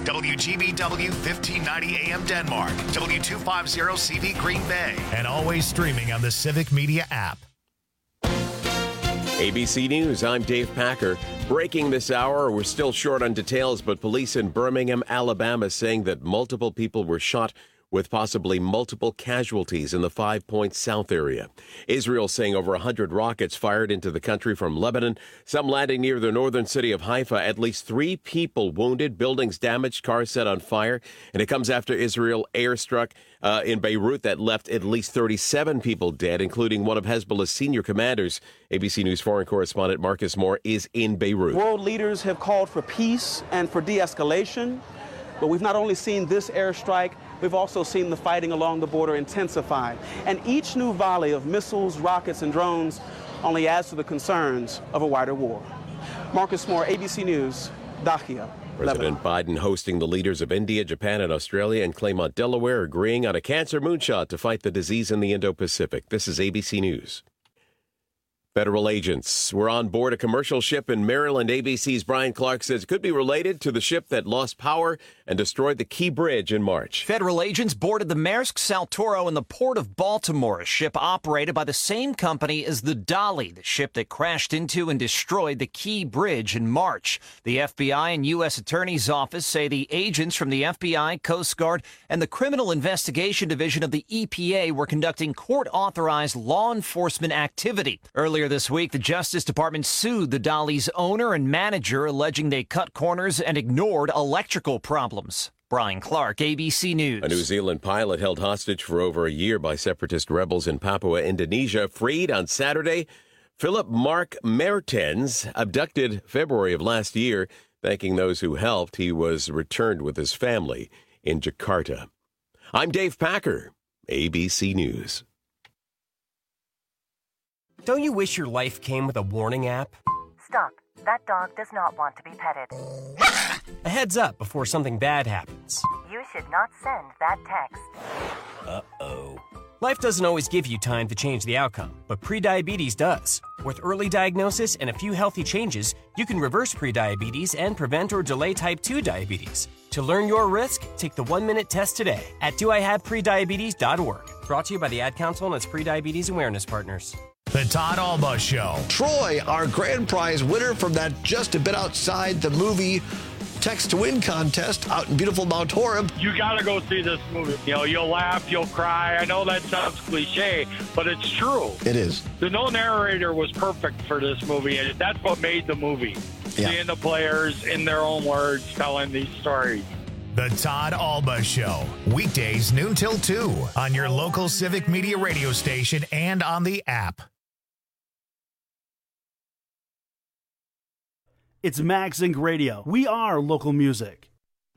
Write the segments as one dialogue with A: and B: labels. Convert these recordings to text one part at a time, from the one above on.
A: WGBW 1590 AM Denmark, W250CV Green Bay, and always streaming on the Civic Media app.
B: ABC News, I'm Dave Packer. Breaking this hour, we're still short on details, but police in Birmingham, Alabama saying that multiple people were shot with possibly multiple casualties in the 5 Points South area. Israel saying over 100 rockets fired into the country from Lebanon, some landing near the northern city of Haifa. At least 3 people wounded, buildings damaged, cars set on fire. And it comes after Israel airstruck in Beirut that left at least 37 people dead, including one of Hezbollah's senior commanders. ABC News foreign correspondent Marcus Moore is in Beirut.
C: World leaders have called for peace and for de-escalation. But we've not only seen this airstrike, we've also seen the fighting along the border intensify. And each new volley of missiles, rockets, and drones only adds to the concerns of a wider war. Marcus Moore, ABC News, Dahia,
B: President Biden hosting the leaders of India, Japan, and Australia in Claymont, Delaware, agreeing on a cancer moonshot to fight the disease in the Indo-Pacific. This is ABC News. Federal agents were on board a commercial ship in Maryland. ABC's Brian Clark says it could be related to the ship that lost power and destroyed the Key Bridge in March.
D: Federal agents boarded the Maersk Saltoro in the port of Baltimore, a ship operated by the same company as the Dolly, the ship that crashed into and destroyed the Key Bridge in March. The FBI and U.S. Attorney's Office say the agents from the FBI, Coast Guard, and the Criminal Investigation Division of the EPA were conducting court-authorized law enforcement activity. Earlier this week, the Justice Department sued the Dolly's owner and manager, alleging they cut corners and ignored electrical problems. Brian Clark, ABC News.
B: A New Zealand pilot held hostage for over a year by separatist rebels in Papua, Indonesia, freed on Saturday. Philip Mark Mertens, abducted February of last year. Thanking those who helped, he was returned with his family in Jakarta. I'm Dave Packer, ABC News.
E: Don't you wish your life came with a warning app?
F: Stop. That dog does not want to be petted.
E: A heads up before something bad happens.
F: You should not send that text.
E: Uh-oh. Life doesn't always give you time to change the outcome, but prediabetes does. With early diagnosis and a few healthy changes, you can reverse prediabetes and prevent or delay type 2 diabetes. To learn your risk, take the 1-minute test today at doihaveprediabetes.org. Brought to you by the Ad Council and its prediabetes awareness partners.
A: The Todd Alba Show.
G: Troy, our grand prize winner from that Just a Bit Outside the Movie Text to Win contest out in beautiful Mount Horeb.
H: You got to go see this movie. You know, you'll laugh, you'll cry. I know that sounds cliche, but it's true.
G: It is.
H: The no narrator was perfect for this movie, and that's what made the movie.
G: Yeah.
H: Seeing the players in their own words telling these stories.
A: The Todd Alba Show. Weekdays noon till 2 on your local Civic Media radio station and on the app.
I: It's Max Inc. Radio. We are local music.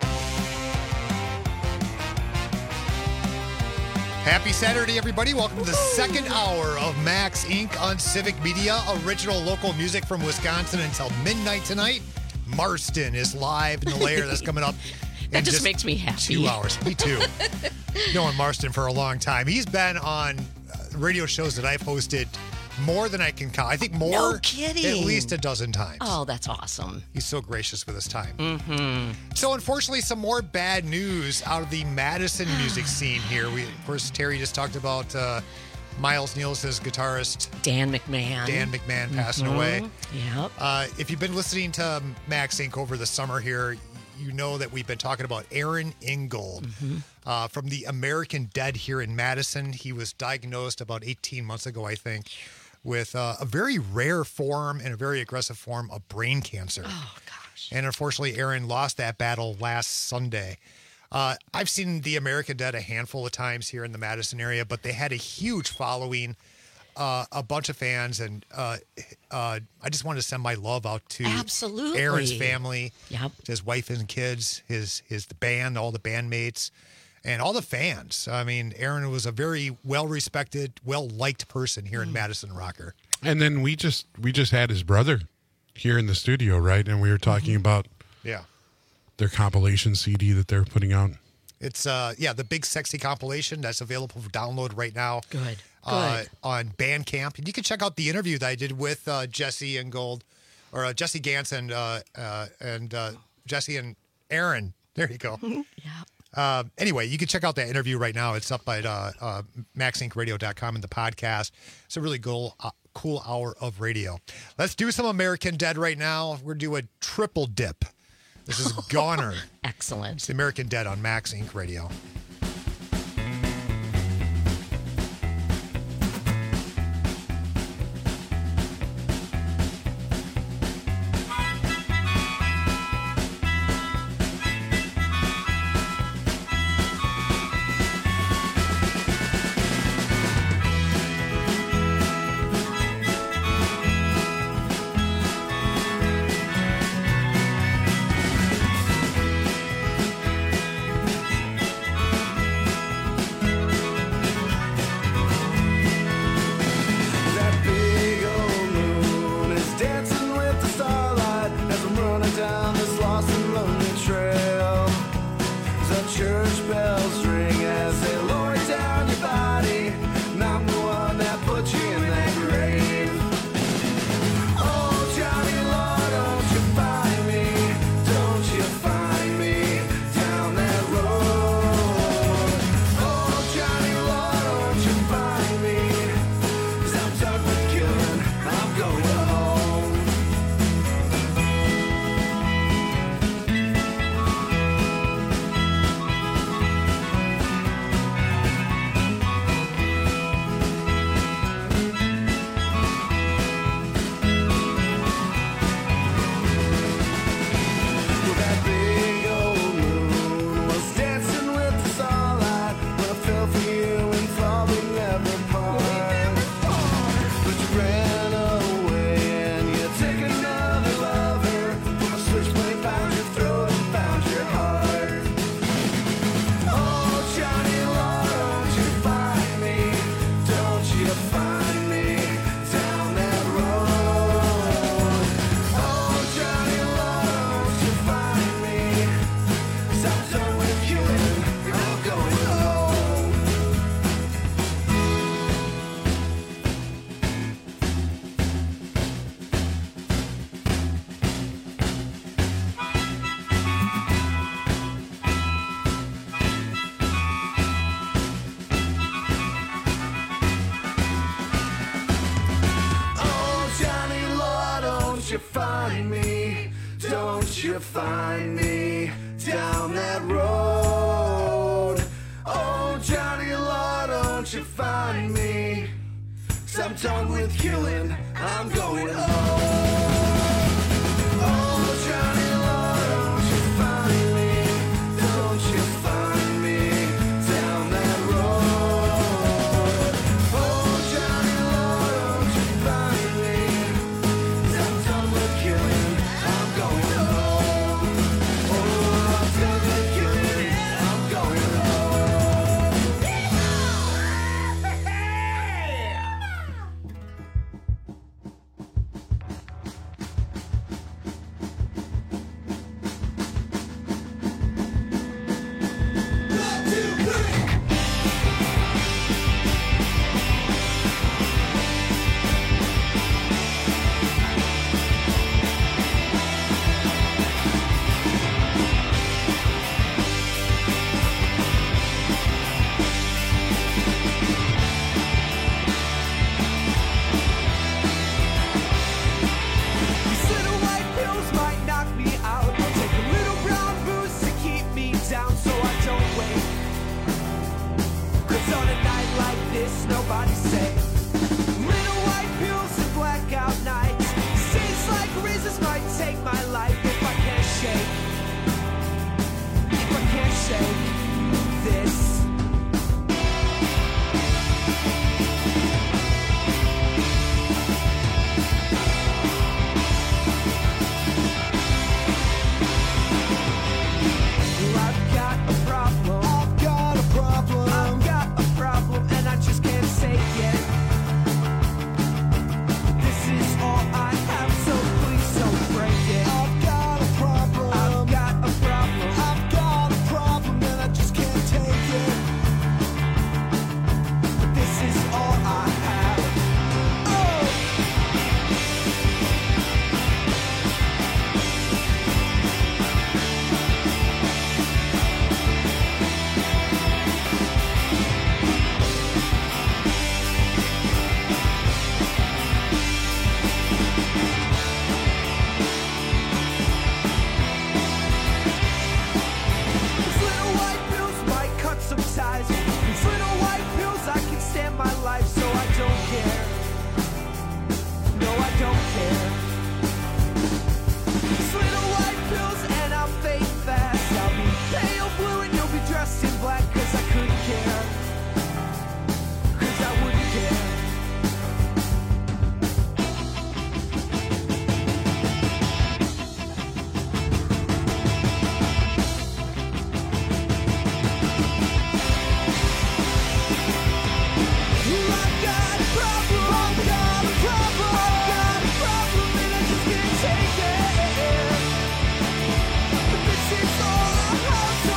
J: Happy Saturday, everybody. Welcome to the second hour of Max Inc. on Civic Media. Original local music from Wisconsin until midnight tonight. Marston is live in the layer that's coming up.
K: That just makes me happy.
J: 2 hours. Me too. Knowing Marston for a long time. He's been on radio shows that I've hosted more than I can count. I think more.
K: No kidding.
J: At least a dozen times.
K: Oh, that's awesome.
J: He's so gracious with his time.
K: Mm-hmm.
J: So, unfortunately, some more bad news out of the Madison music scene here. Of course, Terry just talked about Miles Nielsen's guitarist
K: Dan McMahon
J: passing away.
K: Yep.
J: If you've been listening to Max Inc. over the summer here, you know that we've been talking about Aaron Ingold from the American Dead here in Madison. He was diagnosed about 18 months ago, I think, with a very rare form and a very aggressive form of brain cancer.
K: Oh, gosh.
J: And unfortunately, Aaron lost that battle last Sunday. I've seen the American Dead a handful of times here in the Madison area, but they had a huge following, a bunch of fans, and I just wanted to send my love out to
K: Absolutely.
J: Aaron's family,
K: Yep.
J: his wife and kids, the band, all the bandmates, and all the fans. I mean, Aaron was a very well-respected, well-liked person here in Madison Rocker.
L: And then we just had his brother here in the studio, right? And we were talking about their compilation CD that they're putting out.
J: It's the Big Sexy compilation that's available for download right now.
K: Good.
J: On Bandcamp. And you can check out the interview that I did with Jesse Ganson and Jesse and Aaron There you go.
K: Yeah.
J: Anyway, you can check out that interview right now. It's up at MaxIncRadio.com in the podcast. It's a really cool hour of radio. Let's do some American Dead right now. We're doing a triple dip. This is Goner.
K: Excellent.
J: It's the American Dead on Max Inc. Radio.
M: Find me down that road. Oh, Johnny Law, don't you find me? 'Cause I'm done with killing, I'm going home. Oh, Johnny Law, don't you find me? Don't you find me down that road? Oh, Johnny Law, don't you find me? 'Cause I'm done with killing, I'm going home.
N: I've got a problem, and I just can't say it.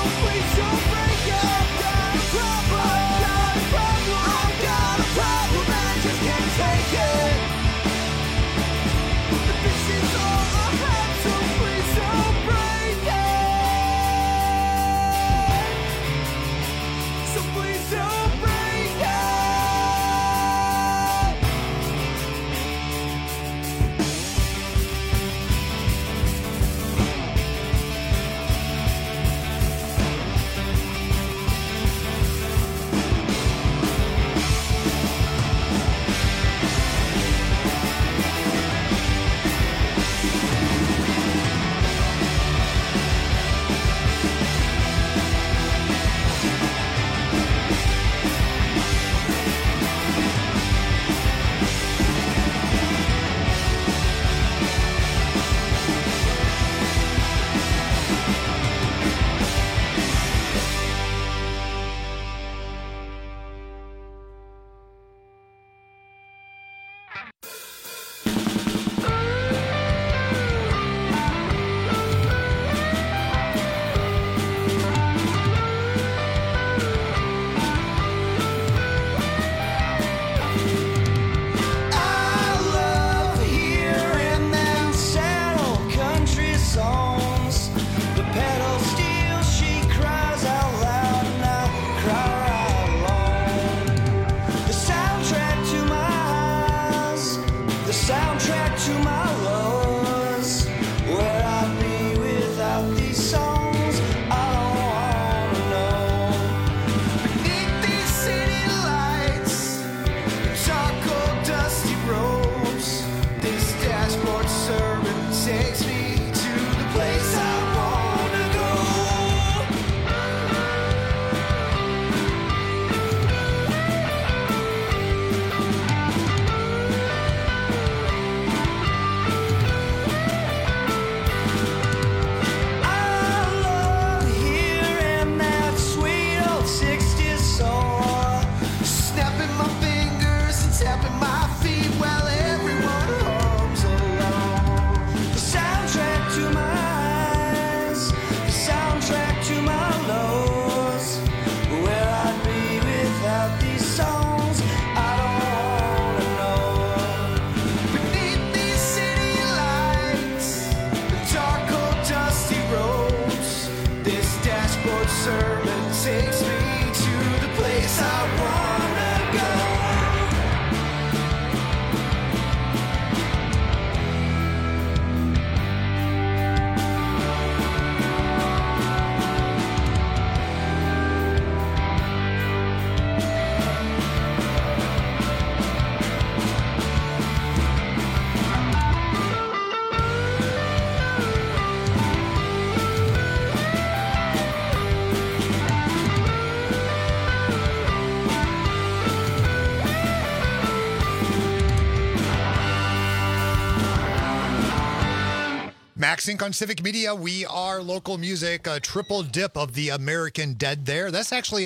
J: MaxInc on Civic Media. We are local music, a triple dip of the American Dead there. That's actually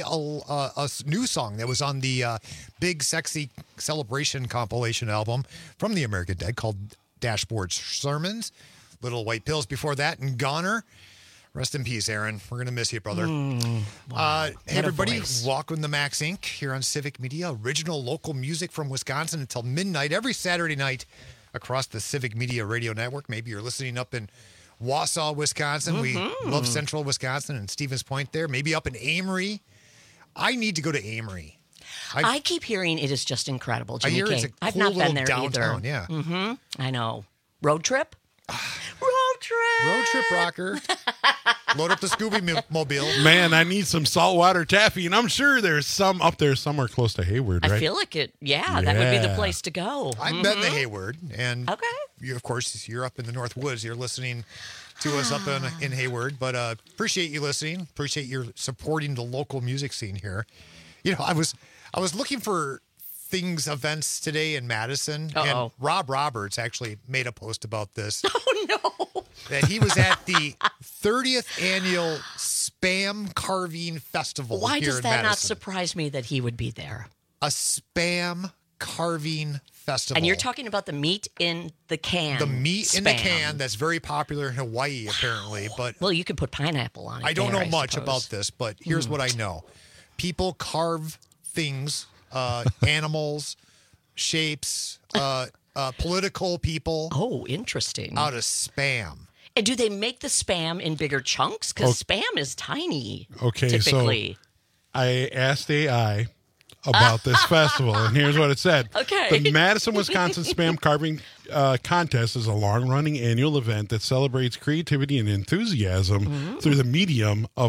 J: a new song that was on the Big Sexy Celebration compilation album from the American Dead called Dashboard Sermons. Little White Pills before that, and Goner. Rest in peace, Aaron. We're going to miss you, brother.
K: Wow.
J: Hey, everybody. Welcome to Max Inc. here on Civic Media. Original local music from Wisconsin until midnight every Saturday night across the Civic Media Radio Network. Maybe you're listening up in Wausau, Wisconsin. We love Central Wisconsin and Stevens Point there. Maybe up in Amory. I need to go to Amory.
K: I keep hearing it is just incredible, Jimmy
J: I hear
K: K.
J: it's a cool
K: I've not been there
J: downtown,
K: either.
J: yeah.
K: I know. Road trip? Road trip.
J: Road trip rocker. Load up the Scooby Mobile.
L: Man, I need some saltwater taffy, and I'm sure there's some up there somewhere close to Hayward, right?
K: I feel like it. Yeah, that would be the place to go.
J: I've been to Hayward, and you, of course, you're up in the North Woods. You're listening to us up in Hayward, but appreciate you listening. Appreciate your supporting the local music scene here. You know, I was looking for events today in Madison, and Rob Roberts actually made a post about this.
K: Oh, no.
J: That he was at the 30th annual Spam Carving Festival.
K: Why
J: here
K: does
J: in
K: that
J: Madison.
K: not surprise me that he would be there?
J: A Spam carving festival.
K: And you're talking about the meat in the can.
J: The meat in
K: Spam.
J: the can that's very popular in Hawaii, apparently. But
K: well, you could put pineapple on it.
J: I don't
K: there,
J: know much
K: suppose.
J: about this, but here's what I know. People carve things, animals, shapes, political people.
K: Oh, interesting.
J: Out of Spam.
K: And do they make the Spam in bigger chunks? Because Spam is tiny, typically.
L: So I asked AI about this festival, and here's what it said.
K: Okay.
L: The Madison, Wisconsin Spam Carving Contest is a long-running annual event that celebrates creativity and enthusiasm through the medium of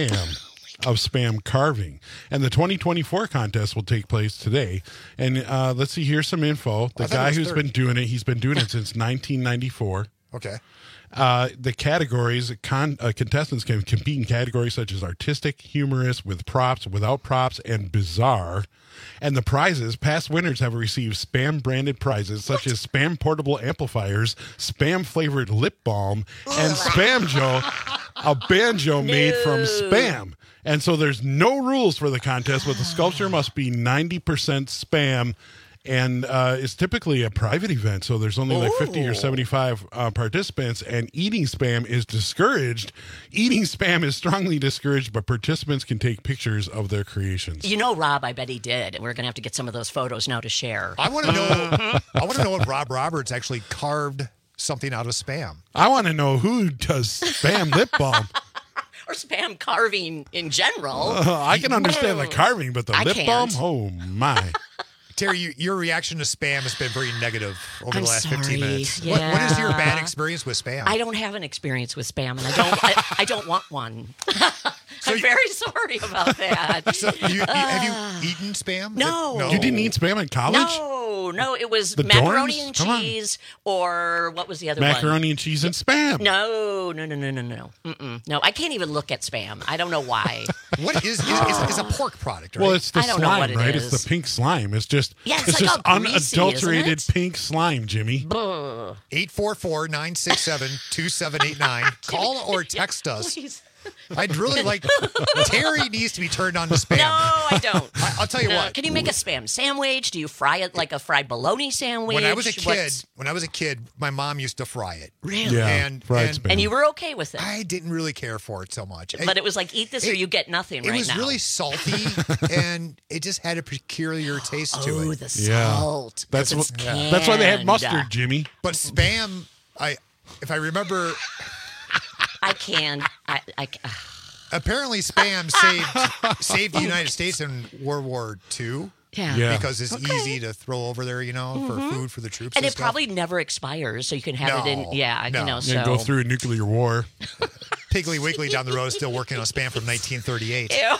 L: spam carving. And the 2024 contest will take place today. And let's see, here's some info. The guy who's been doing it, he's been doing it since 1994.
J: Okay.
L: The categories, contestants can compete in categories such as artistic, humorous, with props, without props, and bizarre. And the prizes, past winners have received Spam-branded prizes such as Spam portable amplifiers, Spam-flavored lip balm, and Spamjo, a banjo made from Spam. And so there's no rules for the contest, but the sculpture must be 90% Spam. And it's typically a private event, so there's only like 50 or 75 participants, and eating Spam is discouraged. Eating Spam is strongly discouraged, but participants can take pictures of their creations.
K: You know, Rob, I bet he did, and we're going to have to get some of those photos now to share.
J: I want to know. I want to know if Rob Roberts actually carved something out of Spam.
L: I want to know who does Spam lip balm.
K: Or Spam carving in general.
L: I can understand the carving, but the lip balm?
K: Can't.
L: Oh, my.
J: Terry, your reaction to Spam has been very negative over the last 15 minutes.
K: Yeah.
J: What is your bad experience with Spam?
K: I don't have an experience with Spam, and I don't want one. I'm very sorry about that.
J: So have you eaten Spam?
K: No.
L: You didn't eat Spam in college?
K: No, it was
L: The
K: macaroni
L: dorms?
K: and
L: Come on.
K: cheese, or what was the other one?
L: Macaroni and cheese and Spam.
K: No. Mm-mm. No, I can't even look at Spam. I don't know why.
J: What is a pork product, right?
L: Well, it's the
K: I don't know
L: slime,
K: what it
L: right?
K: is.
L: It's the pink slime. It's just,
K: Yeah, it's
L: it's
K: like
L: just
K: all greasy,
L: unadulterated
K: isn't it?
L: pink slime, Jimmy.
J: 844-967-2789. Call or text us.
K: Please.
J: I'd really like. Terry needs to be turned on to Spam.
K: No, I don't.
J: I'll tell you
K: No.
J: what.
K: Can you make a Spam sandwich? Do you fry it like a fried bologna sandwich?
J: When I was a kid, my mom used to fry it.
K: Really?
L: Yeah, fried Spam.
K: And you were okay with it?
J: I didn't really care for it so much.
K: But it was like, eat this or you get nothing
J: It
K: right
J: was
K: now.
J: really salty, and it just had a peculiar taste to it.
K: Oh, the salt.
L: That's
K: 'cause
L: what.
K: it's
L: That's why they had
K: canned.
L: mustard, Jimmy.
J: But Spam, if I remember,
K: I can.
J: apparently Spam saved the United States in World War II.
K: Yeah.
J: Because it's easy to throw over there, for food for the troops.
K: And it
J: stuff.
K: probably never expires, so you can have it in. Yeah,
J: No.
K: so.
L: And go through a nuclear war.
J: Piggly Wiggly down the road is still working on Spam from 1938.
K: Ew.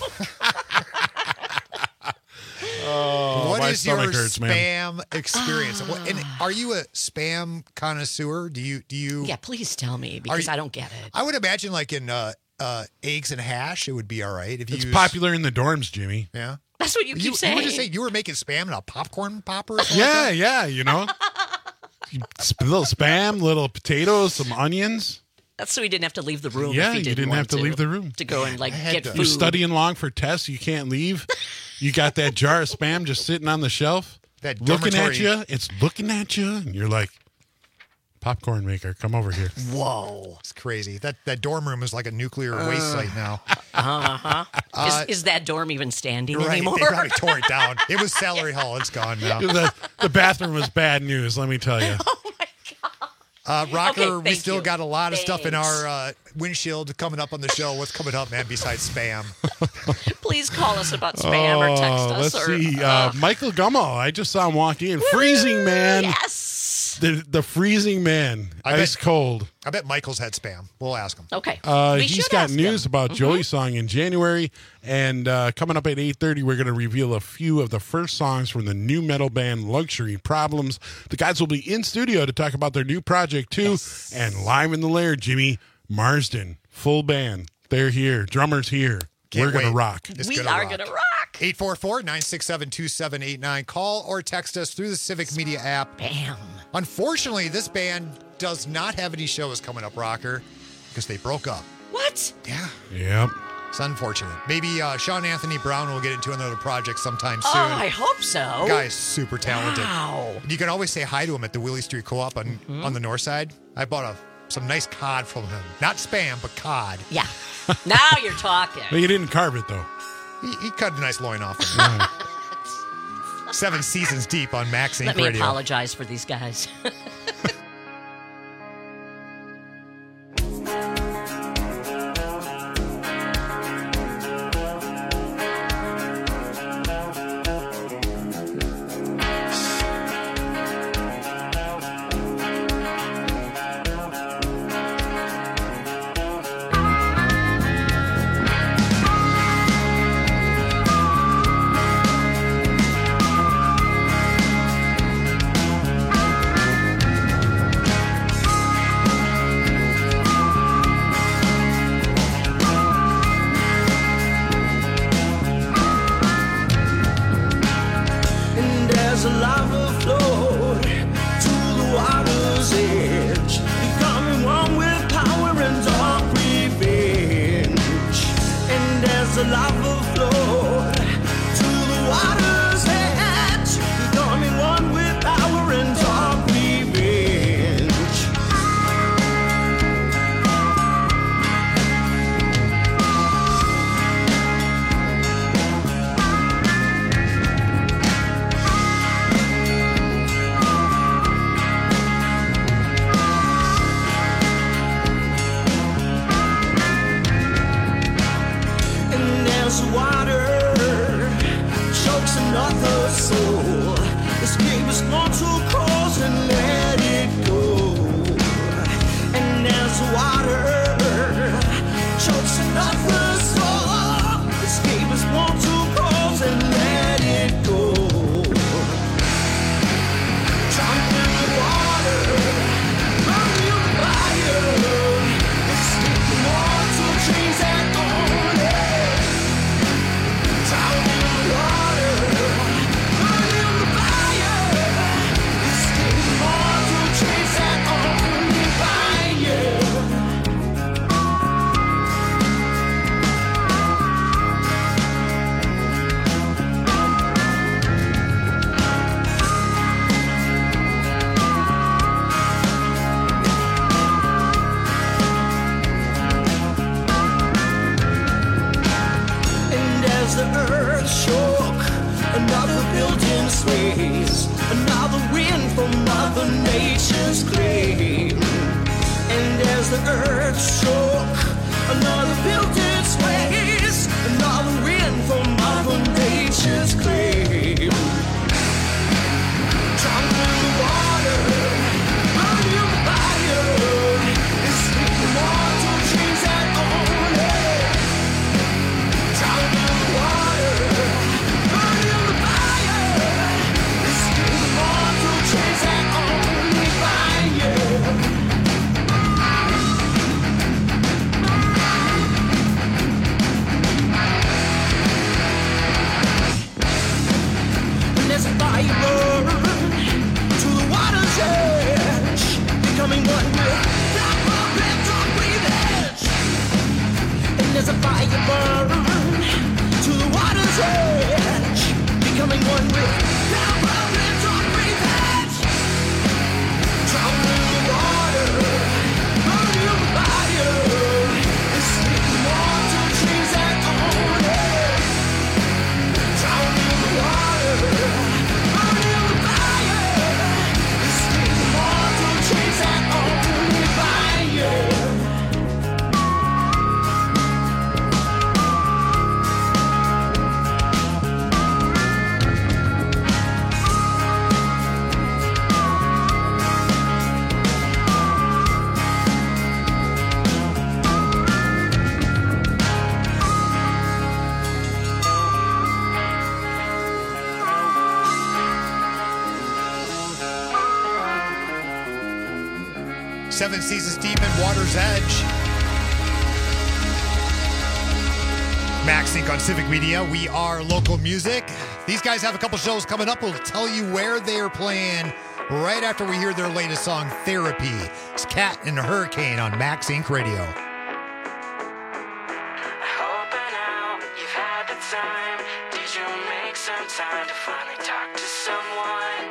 J: What
L: my
J: is your
L: stomach hurts,
J: Spam
L: man.
J: experience? And are you a Spam connoisseur? Do you?
K: Yeah, please tell me, because I don't get it.
J: I would imagine, like in eggs and hash, it would be all right if you.
L: It's
J: use,
L: popular in the dorms, Jimmy.
J: Yeah,
K: that's what you keep saying.
J: You were just saying you were making Spam in a popcorn popper. Or something
L: Yeah,
J: like
L: yeah, little Spam, little potatoes, some onions.
K: That's so we didn't have to leave the room.
L: Yeah,
K: if
L: you
K: didn't
L: didn't
K: want
L: have to leave the room.
K: to go and get food.
L: You're studying long for tests. You can't leave. You got that jar of Spam just sitting on the shelf,
J: That
L: looking at
J: dormitory-
L: you. It's looking at you, and you're like, popcorn maker, come over here.
K: Whoa.
J: It's crazy. That dorm room is like a nuclear waste site now.
K: Is that dorm even standing
J: Right,
K: anymore?
J: they probably tore it down. It was Celery Hall. It's gone now.
L: The bathroom was bad news, let me tell you.
J: Rocker,
K: Okay,
J: we
K: thank
J: still
K: you.
J: got a lot of stuff in
K: Thanks.
J: our windshield coming up on the show. What's coming up, man, besides Spam?
K: Please call us about Spam or text us.
L: Let's
K: or,
L: see. Michael Gummo, I just saw him walk in. Freezing man.
K: Yes.
L: The freezing man. Ice cold.
J: I bet Michael's had Spam. We'll ask him.
K: Okay.
L: He's
K: should
L: got
K: ask
L: news
K: him.
L: about Joey's song in January. And coming up at 8:30, we're going to reveal a few of the first songs from the new metal band Luxury Problems. The guys will be in studio to talk about their new project, too.
K: Yes.
L: And live in the lair, Jimmy Marsden. Full band. They're here. Drummers here. We're going to rock.
K: We are going to rock.
J: 844-967-2789. Call or text us through the Civic Media app.
K: Bam.
J: Unfortunately, this band does not have any shows coming up, Rocker, because they broke up.
K: What?
J: Yeah.
L: Yep.
J: It's unfortunate. Maybe Sean Anthony Brown will get into another project sometime soon.
K: Oh, I hope so.
J: The guy is super talented.
K: Wow.
J: You can always say hi to him at the Willie Street Co-op on the north side. I bought some nice cod from him. Not Spam, but cod.
K: Yeah. Now you're talking.
L: But you didn't carve it, though.
J: He cut a nice loin off. 7 seasons deep on Max Inc.
K: Let me
J: Radio.
K: apologize for these guys.
J: Seven seasons deep in Water's Edge. Max Inc. on Civic Media. We are local music. These guys have a couple shows coming up. We'll tell you where they are playing right after we hear their latest song, Therapy. It's Cat and Hurricane on Max Inc. Radio.
M: Hope time? Did you make some time to finally talk to someone?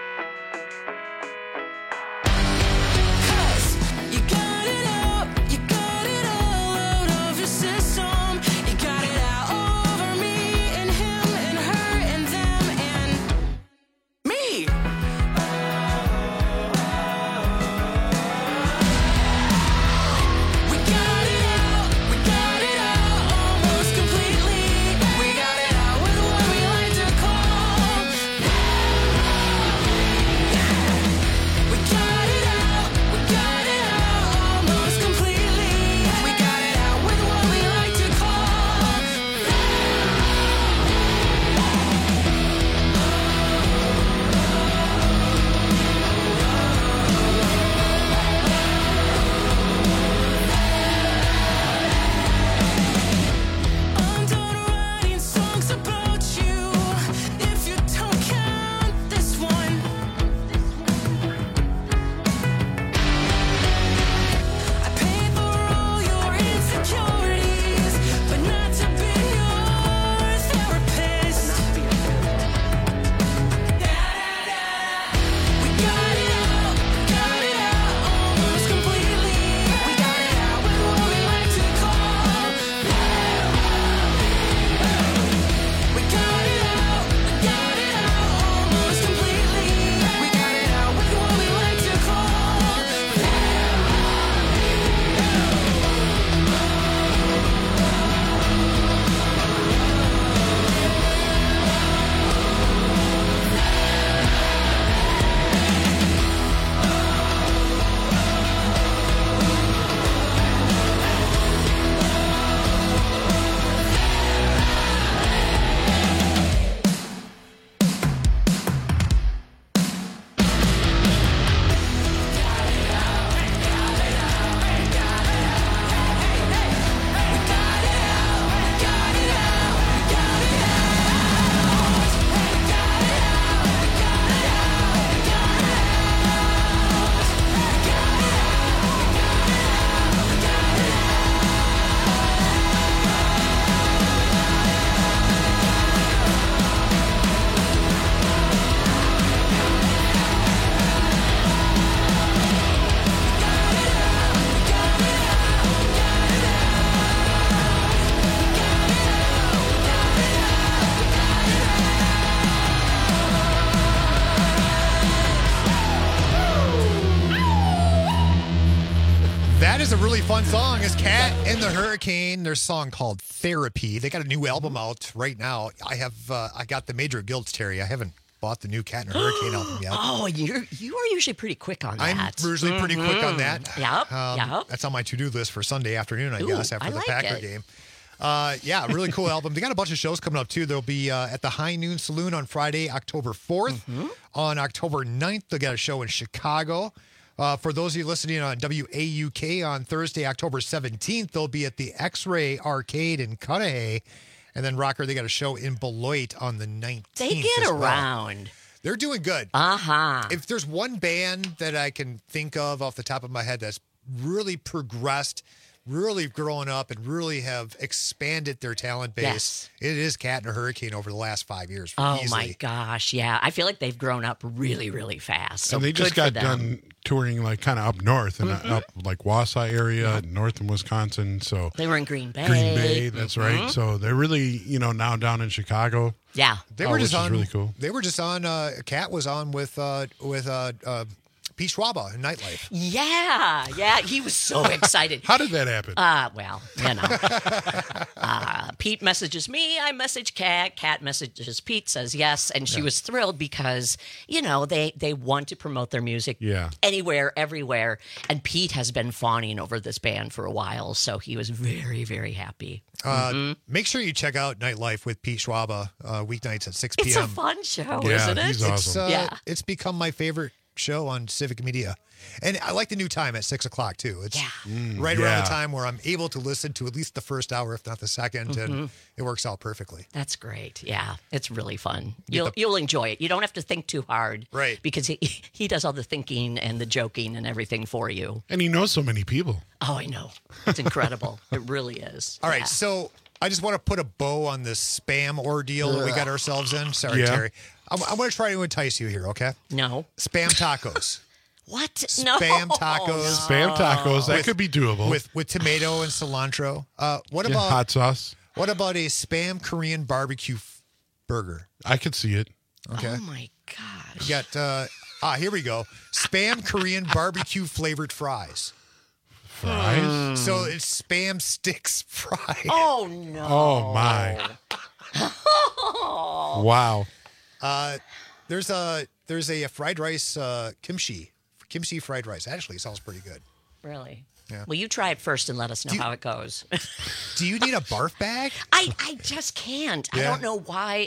M: You got it out, you got it all out of your system. You got it out over me and him and her and them and me. We got it out almost completely. We got it out with what we like to call. We got it out almost completely. We got it out with what we like to call. I'm done writing songs about you. If you don't count this one. I paid for all your insecurities, but not to be your therapist. We got it out almost completely. We got it out with what we like to call. We got it out almost completely. We got it out with what we like to call.
J: That is a really fun song. It's Cat and the Hurricane. Their song called Therapy. They got a new album out right now. I got the Major Guilds, Terry. I haven't bought the new Cat and Hurricane album yet.
K: Oh, you are usually pretty quick on that.
J: I'm usually pretty quick on that.
K: Yep.
J: That's on my to-do list for Sunday afternoon, I guess, after
K: I
J: the
K: like
J: Packer
K: it.
J: game. Yeah, really cool album. They got a bunch of shows coming up, too. They'll be at the High Noon Saloon on Friday, October 4th. On October 9th, they'll get a show in Chicago. For those of you listening on WAUK on Thursday, October 17th, they'll be at the X-Ray Arcade in Cudahy. And then, Rocker, they got a show in Beloit on the 19th.
K: They get
J: as well.
K: around.
J: They're doing good. If there's one band that I can think of off the top of my head that's really progressed, really grown up, and really have expanded their talent base,
K: Yes.
J: it is Cat and a Hurricane over the last 5 years.
K: Oh
J: easily.
K: my gosh, yeah. I feel like they've grown up really, really fast. So
L: and they just
K: good for
L: got
K: them.
L: done touring like kind of up north and up like Wausau area, north in Wisconsin. So
K: They were in Green Bay.
L: Green Bay, that's
K: Mhm.
L: right. So they're really, now down in Chicago.
K: Yeah.
J: They were just
L: which is
J: on.
L: really cool.
J: They were just on. Cat was on with Pete Schwaba in Nightlife.
K: Yeah. He was so excited.
L: How did that happen?
K: Well, Pete messages me. I message Kat. Kat messages Pete, says yes. And she was thrilled because, they want to promote their music anywhere, everywhere. And Pete has been fawning over this band for a while. So he was very, very happy.
J: Make sure you check out Nightlife with Pete Schwaba weeknights at 6 p.m.
K: It's a fun show,
L: Yeah,
K: isn't it?
L: he's awesome.
J: It's become my favorite show on Civic Media. And I like the new time at 6 o'clock, too. It's right around the time where I'm able to listen to at least the first hour, if not the second, and it works out perfectly.
K: That's great. Yeah, it's really fun. You'll enjoy it. You don't have to think too hard.
J: Right.
K: Because he does all the thinking and the joking and everything for you.
L: And he knows so many people.
K: Oh, I know. It's incredible. It really is.
J: All right, so I just want to put a bow on this spam ordeal that we got ourselves in. Sorry, Terry. I'm going to try to entice you here, okay?
K: No.
J: Spam tacos.
K: What? No.
J: Spam tacos.
L: Spam tacos. That could be doable.
J: With tomato and cilantro. What about
L: hot sauce?
J: What about a spam Korean barbecue burger?
L: I could see it.
J: Okay.
K: Oh, my gosh.
J: You got, here we go. Spam Korean barbecue flavored fries.
L: Fries?
J: So it's spam sticks fries.
K: Oh, no.
L: Oh, my. Wow.
J: There's a fried rice kimchi fried rice. Actually, it sounds pretty good.
K: Really?
J: Yeah.
K: Well, you try it first and let us know how it goes.
J: Do you need a barf bag?
K: I just can't.
J: Yeah.
K: I don't know why.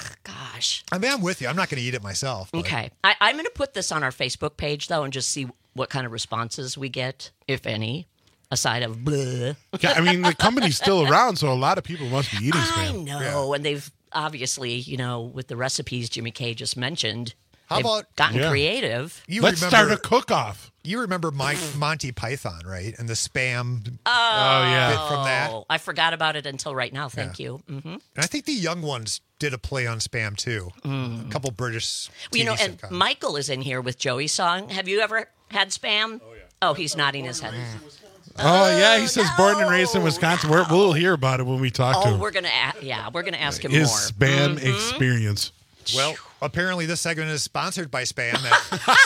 K: Gosh.
J: I mean, I'm with you. I'm not going to eat it myself. But.
K: Okay. I'm going to put this on our Facebook page, though, and just see what kind of responses we get, if any, aside of bleh.
L: Yeah, I mean, the company's still around, so a lot of people must be eating spam.
K: I know, and they've obviously, with the recipes Jimmy K just mentioned, they've gotten creative.
L: Let's start a cook-off.
J: You remember Monty Python, right? And the spam bit
K: yeah.
J: from that?
K: I forgot about it until right now. Thank you. Mm-hmm.
J: And I think the young ones did a play on spam, too. A couple British TV
K: and
J: sitcoms.
K: Michael is in here with Joey's song. Have you ever had spam? Oh, yeah. Oh, he's nodding his head.
L: Oh, yeah, he says born and raised in Wisconsin. We'll hear about it when we talk to him.
K: We're gonna ask him
L: His
K: more.
L: spam experience.
J: Well, apparently this segment is sponsored by Spam at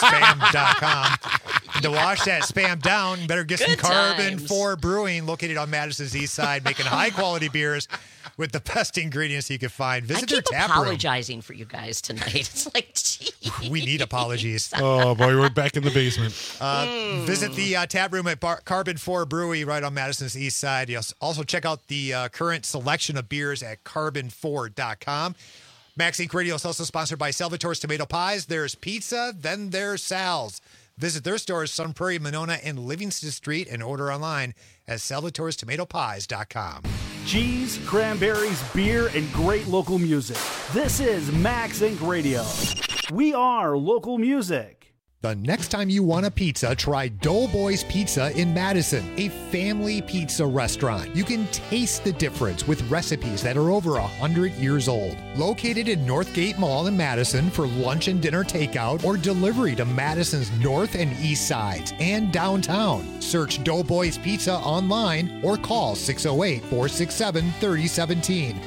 J: spam.com. And to wash that spam down, you better get some Carbon 4 Brewing, located on Madison's East Side, making high-quality beers with the best ingredients you can find. Visit their tap room.
K: Apologizing for you guys tonight. It's like, geez.
J: We need apologies.
L: Oh, boy, we're back in the basement.
J: Visit the tap room at Carbon 4 Brewery right on Madison's East Side. You'll also check out the current selection of beers at carbon4.com. Max Inc. Radio is also sponsored by Salvatore's Tomato Pies. There's pizza, then there's Sal's. Visit their stores, Sun Prairie, Monona, and Livingston Street, and order online at salvatorestomatopies.com.
I: Cheese, cranberries, beer, and great local music. This is Max Inc. Radio. We are local music.
J: The next time you want a pizza, try Doughboys Pizza in Madison, a family pizza restaurant. You can taste the difference with recipes that are over 100 years old. Located in Northgate Mall in Madison for lunch and dinner takeout or delivery to Madison's north and east sides and downtown. Search Doughboys Pizza online or call 608-467-3017.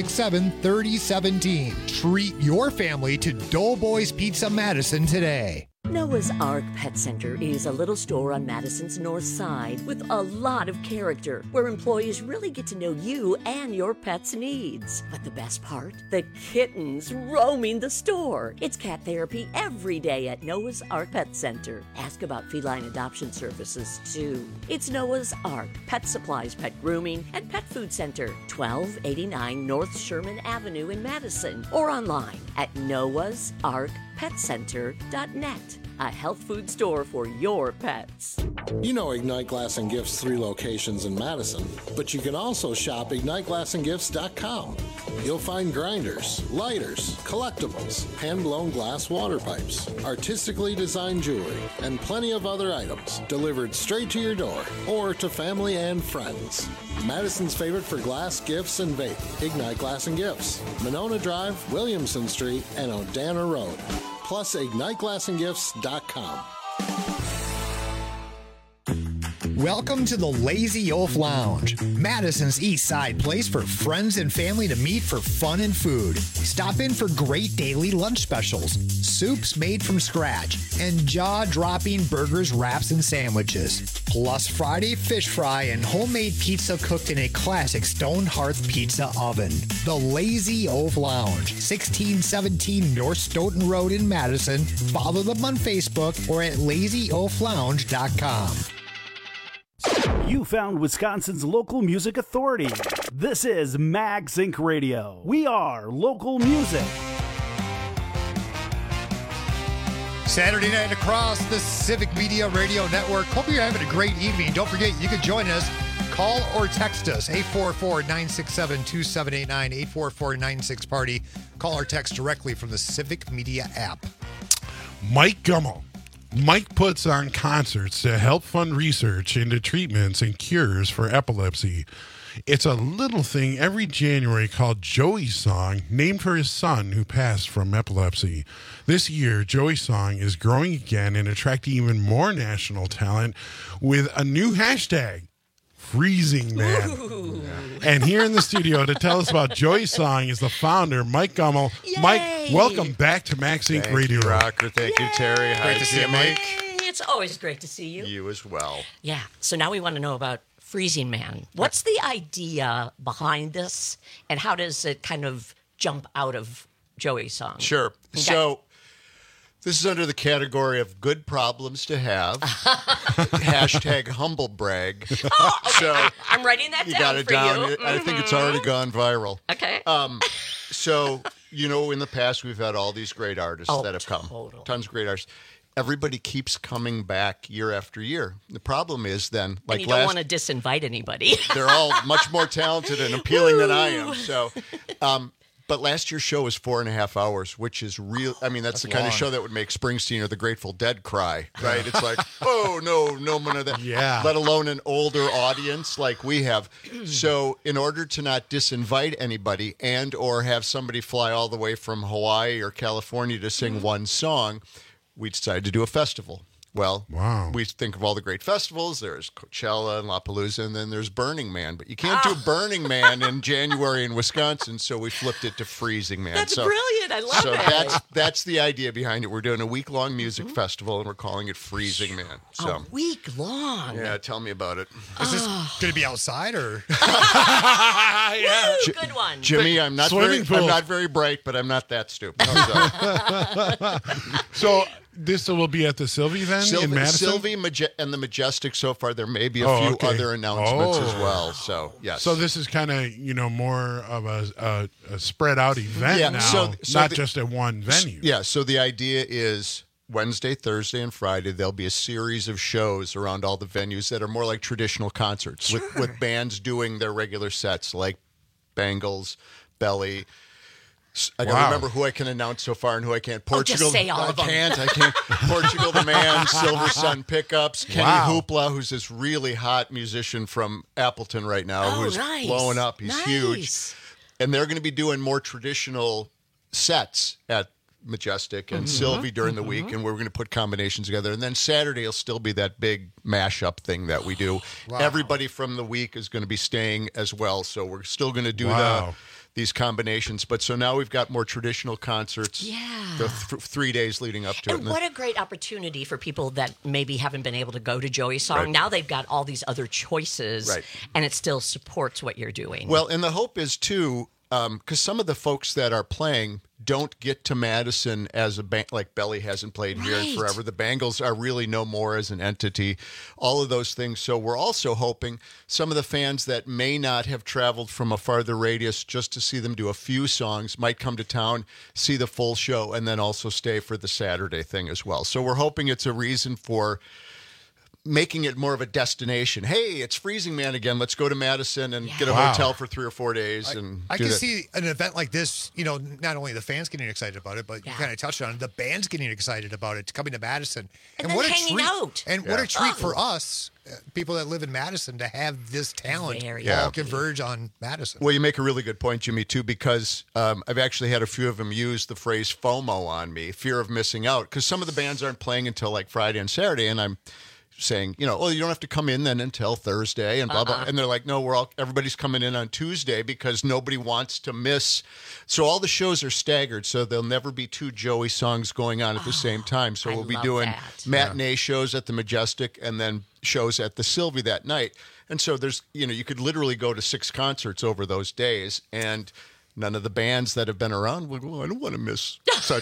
J: 467-3017. Treat your family to Doughboys Pizza Madison today.
N: Noah's Ark Pet Center is a little store on Madison's north side with a lot of character, where employees really get to know you and your pet's needs. But the best part? The kittens roaming the store. It's cat therapy every day at Noah's Ark Pet Center. Ask about feline adoption services, too. It's Noah's Ark Pet Supplies, Pet Grooming, and Pet Food Center, 1289 North Sherman Avenue in Madison, or online at noahsarkpetcenter.net. A health food store for your pets.
O: You know Ignite Glass and Gifts' 3 locations in Madison, but you can also shop IgniteGlassandGifts.com. You'll find grinders, lighters, collectibles, hand-blown glass water pipes, artistically designed jewelry, and plenty of other items delivered straight to your door or to family and friends. Madison's favorite for glass, gifts, and vape. Ignite Glass and Gifts. Monona Drive, Williamson Street, and Odana Road. Plus IgniteGlassandGifts.com.
J: Welcome to the Lazy Oaf Lounge, Madison's East Side place for friends and family to meet for fun and food. Stop in for great daily lunch specials, soups made from scratch, and jaw-dropping burgers, wraps, and sandwiches. Plus Friday fish fry and homemade pizza cooked in a classic stone hearth pizza oven. The Lazy Oaf Lounge, 1617 North Stoughton Road in Madison. Follow them on Facebook or at LazyOafLounge.com.
I: You found Wisconsin's local music authority. This is Max Inc. Radio. We are local music.
J: Saturday night across the Civic Media Radio Network. Hope you're having a great evening. Don't forget, you can join us. Call or text us, 844-967-2789, 844-96-PARTY. Call or text directly from the Civic Media app.
L: Mike Gummel. Mike puts on concerts to help fund research into treatments and cures for epilepsy. It's a little thing every January called Joey's Song, named for his son who passed from epilepsy. This year, Joey's Song is growing again and attracting even more national talent with a new hashtag, Freezing Man.
K: Ooh.
L: And here in the studio to tell us about Joey's Song is the founder, Mike Gummel.
K: Yay.
L: Mike, welcome back to Max Inc. Radio.
P: Thank you, Rocker. Thank you, Terry. Hi,
J: Great to see you, Mike.
K: It's always great to see you.
P: You as well.
K: Yeah. So now we want to know about Freezing Man. What's the idea behind this, and how does it kind of jump out of Joey's Song?
P: Sure.
K: Okay.
P: So this is under the category of good problems to have. Hashtag humble brag.
K: Oh, okay.
P: So
K: I'm writing that
P: you
K: down
P: got it
K: for
P: down.
K: you.
P: I think it's already gone viral.
K: Okay.
P: So, in the past, we've had all these great artists that have come. Tons of great artists. Everybody keeps coming back year after year. The problem is then,
K: and you don't want to disinvite anybody.
P: they're all much more talented and appealing than I am. So, but last year's show was 4.5 hours, which is real. I mean, that's the kind of show that would make Springsteen or the Grateful Dead cry, right? It's like, oh, no one of that.
L: Yeah.
P: Let alone an older audience like we have. So in order to not disinvite anybody and or have somebody fly all the way from Hawaii or California to sing one song, we decided to do a festival. Well, we think of all the great festivals. There's Coachella and Lollapalooza, and then there's Burning Man. But you can't do Burning Man in January in Wisconsin, so we flipped it to Freezing Man.
K: That's brilliant. I love it.
P: So that's the idea behind it. We're doing a week-long music festival, and we're calling it Freezing Man. So
K: a week long?
P: Yeah, tell me about it.
J: Is this going to be outside or?
K: Yeah. Woo, good one.
P: Jimmy, I'm not very bright, but I'm not that stupid.
L: So this will be at the Sylvie then in Madison?
P: Sylvie and the Majestic so far. There may be a few other announcements as well. So, yes.
L: So this is kind of, more of a spread out event now, so not just at one venue.
P: Yeah, so the idea is Wednesday, Thursday, and Friday, there'll be a series of shows around all the venues that are more like traditional concerts with bands doing their regular sets like Bangles, Belly. I gotta remember who I can announce so far and who I can't. Portugal,
K: just say all of them.
P: I can't. Portugal the Man, Silver Sun Pickups, Kenny Hoopla, who's this really hot musician from Appleton right now, who's blowing up. He's huge. And they're going to be doing more traditional sets at Majestic and Sylvie during the week, and we're going to put combinations together. And then Saturday will still be that big mashup thing that we do. Wow. Everybody from the week is going to be staying as well, so we're still going to do these combinations. But so now we've got more traditional concerts the 3 days leading up to it.
K: And what a great opportunity for people that maybe haven't been able to go to Joey's Song.
P: Right.
K: Now they've got all these other choices, and it still supports what you're doing.
P: Well, and the hope is, too, because some of the folks that are playing don't get to Madison as a band, like Belly hasn't played here in forever. The Bangles are really no more as an entity, all of those things. So we're also hoping some of the fans that may not have traveled from a farther radius just to see them do a few songs might come to town, see the full show, and then also stay for the Saturday thing as well. So we're hoping it's a reason for making it more of a destination. Hey, it's Freezing Man again. Let's go to Madison and get a hotel for 3 or 4 days.
J: I can see an event like this, not only the fans getting excited about it, but you kind of touched on it, the band's getting excited about it, coming to Madison.
K: And what a treat. Out.
J: And what a treat for us, people that live in Madison, to have this talent all converge on Madison.
P: Well, you make a really good point, Jimmy, too, because I've actually had a few of them use the phrase FOMO on me, fear of missing out, because some of the bands aren't playing until like Friday and Saturday, and I'm saying, you don't have to come in then until Thursday and blah, blah. And they're like, no, everybody's coming in on Tuesday because nobody wants to miss. So all the shows are staggered. So there'll never be 2 Joey songs going on at the same time. So we'll be doing matinee shows at the Majestic and then shows at the Sylvie that night. And so there's, you could literally go to 6 concerts over those days, and none of the bands that have been around would go, I don't want to miss such,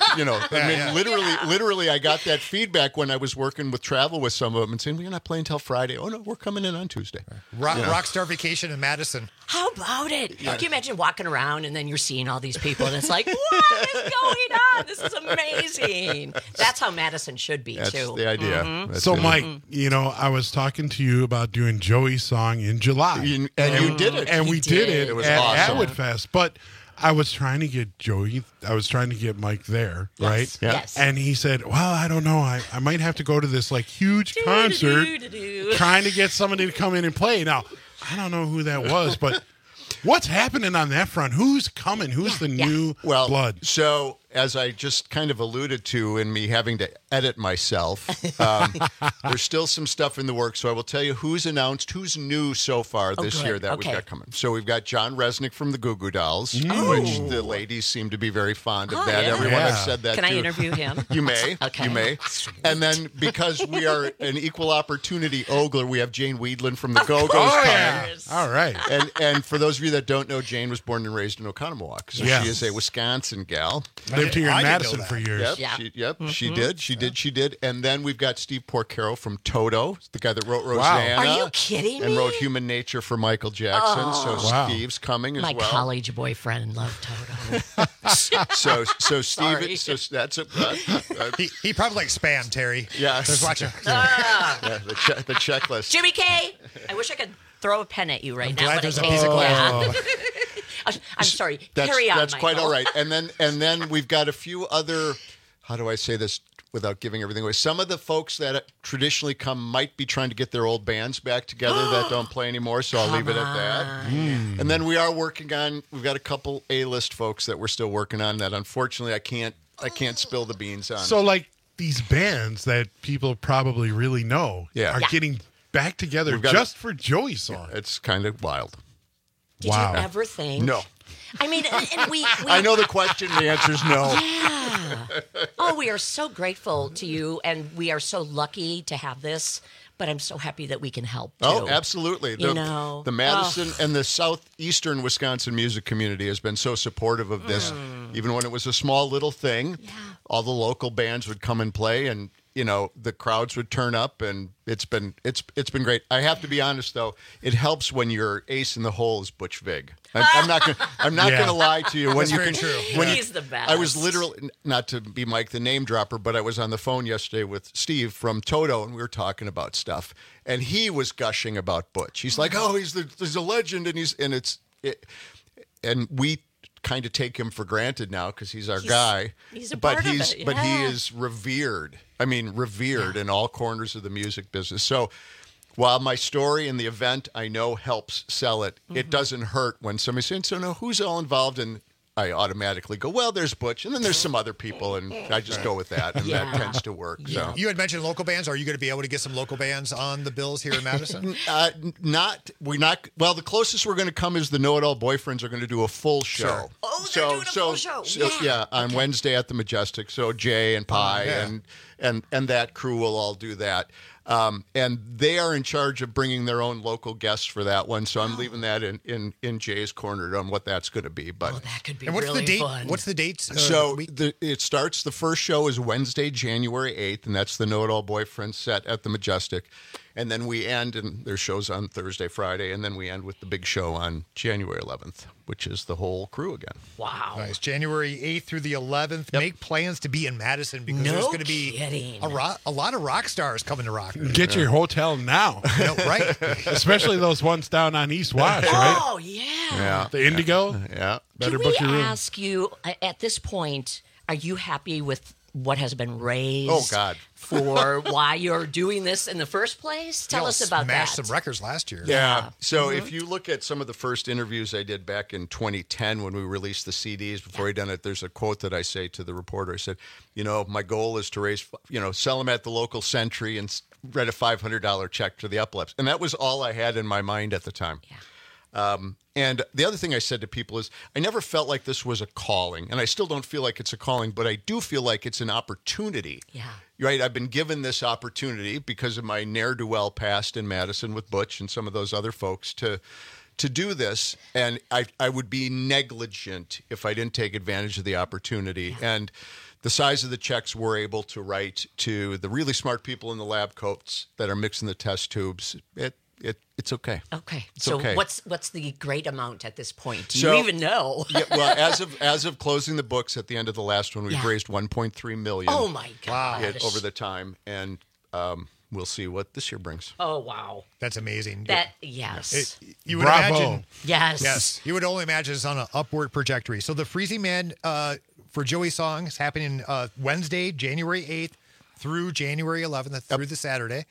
P: literally, I got that feedback when I was working with travel with some of them and saying, well, you're not playing till Friday. Oh, no, we're coming in on Tuesday.
J: Rockstar Vacation in Madison.
K: How about it? Can you imagine walking around and then you're seeing all these people and it's like, what is going on? This is amazing. That's how Madison should be,
P: That's
K: too.
P: the idea.
L: So, Mike, I was talking to you about doing Joey's Song in July.
P: You did it.
L: And we did it
P: was
L: at
P: awesome.
L: Atwood Fest. But I was trying to get Joey, I was trying to get Mike there, right?
K: Yes.
L: And he said, well, I don't know. I might have to go to this huge concert trying to get somebody to come in and play. Now, I don't know who that was, but what's happening on that front? Who's coming? Who's the new blood?
P: So, as I just kind of alluded to in me having to edit myself, there's still some stuff in the works. So I will tell you who's announced, who's new so far this year that we've got coming. So we've got John Resnick from the Goo Goo Dolls, which the ladies seem to be very fond of that.
K: Yeah.
P: Everyone I've said that
K: Can
P: to.
K: I interview him?
P: You may.
K: Okay.
P: You may. And then because we are an equal opportunity ogler, we have Jane Weedland from the Go-Go's coming.
L: All right.
P: And for those of you that don't know, Jane was born and raised in Oconomowoc. So she is a Wisconsin gal.
L: Lived here in Madison for years.
P: Yep, she did. And then we've got Steve Porcaro from Toto, the guy that wrote Rosanna.
K: Are you kidding
P: and
K: me?
P: wrote Human Nature for Michael Jackson. So Steve's coming as
K: My
P: well.
K: college boyfriend loved Toto.
P: So Steve,
K: Sorry.
P: so that's a.
J: He probably likes Spam, Terry.
P: Yeah.
J: Just watch it.
P: Yeah, the checklist.
K: Jimmy K, I wish I could throw a pen at you right now.
J: glad
K: but
J: there's
K: I
J: a
K: can't.
J: piece of
K: Yeah.
J: glass.
K: I'm sorry.
P: That's,
K: Carry on,
P: that's quite
K: Michael.
P: all right. And then we've got a few other. How do I say this without giving everything away? Some of the folks that traditionally come might be trying to get their old bands back together that don't play anymore. So I'll leave it at that. And then we are working on. We've got a couple A-list folks that we're still working on that. Unfortunately, I can't spill the beans on.
L: So, like these bands that people probably really know are getting back together just for Joey's song.
P: It's kind of wild.
K: Did you ever think?
P: No.
K: I mean, and we
P: I know the question. The answer is no.
K: Yeah. Oh, we are so grateful to you, and we are so lucky to have this. But I'm so happy that we can help, too.
P: Oh, absolutely. The Madison
K: Oh.
P: and the southeastern Wisconsin music community has been so supportive of this. Even when it was a small little thing, all the local bands would come and play, and the crowds would turn up, and it's been great. I have to be honest though, it helps when your ace in the hole is Butch Vig. I'm not gonna lie to you. When
J: That's
P: you
J: very
P: can,
J: true.
P: when
K: He's the best.
P: I was literally, not to be Mike the name dropper, but I was on the phone yesterday with Steve from Toto, and we were talking about stuff, and he was gushing about Butch. He's like, "Oh, he's a legend," and we kind of take him for granted now because he's our guy.
K: He's a
P: but
K: part of
P: he's
K: it,
P: but he
K: yeah.
P: is revered. I mean, revered in all corners of the music business. So while my story and the event I know helps sell it, it doesn't hurt when somebody's saying, "So no, who's all involved?" And I automatically go, "Well, there's Butch, and then there's some other people,and I just go with that, and that tends to work." So
J: You had mentioned local bands. Are you going to be able to get some local bands on the bills here in Madison?
P: Well, the closest we're going to come is the Know It All Boyfriends are going to do a full show.
J: Sure.
K: Oh, they're doing a full show.
P: On Wednesday at the Majestic. So Jay and Pie and that crew will all do that. And they are in charge of bringing their own local guests for that one. So I'm leaving that in Jay's corner on what that's going to be. But
K: that could be
J: And what's
K: really
J: the date?
K: fun.
J: What's the date?
P: so it starts. The first show is Wednesday, January 8th, and that's the Know It All Boyfriends set at the Majestic. And then we end, and there's shows on Thursday, Friday, and then we end with the big show on January 11th, which is the whole crew again.
K: Wow.
J: Nice. January 8th through the 11th. Make plans to be in Madison because
K: No
J: there's going to be
K: kidding.
J: a lot of rock stars coming to rock.
L: Get your hotel now.
J: Right.
L: Especially those ones down on East Wash, right?
K: Oh, yeah.
L: The Indigo.
P: Yeah.
L: Better
K: Can
L: book
K: we
L: your room.
K: ask you, at this point, are you happy with what has been raised?
P: Oh, God.
K: For why you're doing this in the first place? Tell us about that.
J: Smashed some records last year.
P: Yeah. So if you look at some of the first interviews I did back in 2010 when we released the CDs, before we done it, there's a quote that I say to the reporter. I said, my goal is to raise, sell them at the local Century and write a $500 check to the Uplips. And that was all I had in my mind at the time.
K: Yeah.
P: And the other thing I said to people is I never felt like this was a calling, and I still don't feel like it's a calling, but I do feel like it's an opportunity.
K: Yeah.
P: Right? I've been given this opportunity because of my ne'er-do-well past in Madison with Butch and some of those other folks to do this, and I would be negligent if I didn't take advantage of the opportunity. Yeah. And the size of the checks we're able to write to the really smart people in the lab coats that are mixing the test tubes, it's okay.
K: Okay.
P: It's
K: so
P: okay.
K: what's the great amount at this point? Do
P: So-
K: you even know?
P: Yeah, well, as of closing the books at the end of the last one, we've raised $1.3 million.
K: Oh my God!
P: Over the time, and we'll see what this year brings.
K: Oh wow!
J: That's amazing.
K: Yes.
J: You would
L: Bravo.
J: imagine.
K: Yes.
J: You would only imagine it's on an upward trajectory. So the Freezing Man for Joey Song is happening Wednesday, January 8th through January 11th, through the Saturday.
P: Yep.